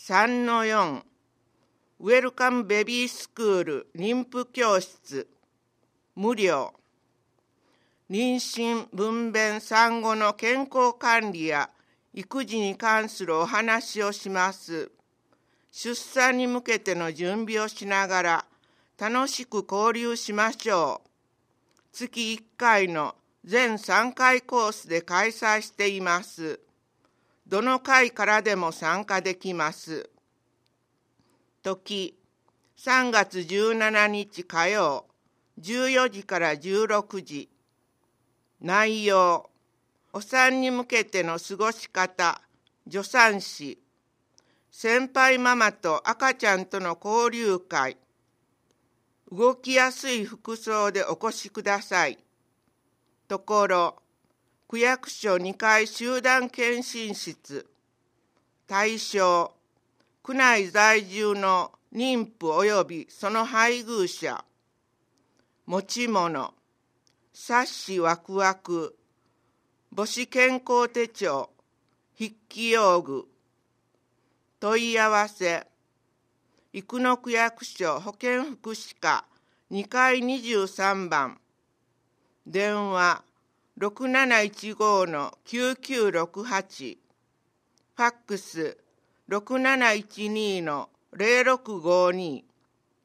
3-4 ウェルカムベビースクール妊婦教室無料。妊娠・分娩・産後の健康管理や育児に関するお話をします。出産に向けての準備をしながら楽しく交流しましょう。月1回の全3回コースで開催しています。どの回からでも参加できます。時、3月17日火曜、14時から16時。内容、お産に向けての過ごし方、助産師、先輩ママと赤ちゃんとの交流会、動きやすい服装でお越しください。ところ、区役所2階集団検診室、対象、区内在住の妊婦及びその配偶者、持ち物、冊子ワクワク、母子健康手帳、筆記用具、問い合わせ、生野区役所保健福祉課2階23番、電話6715-9968、ファックス6712-0652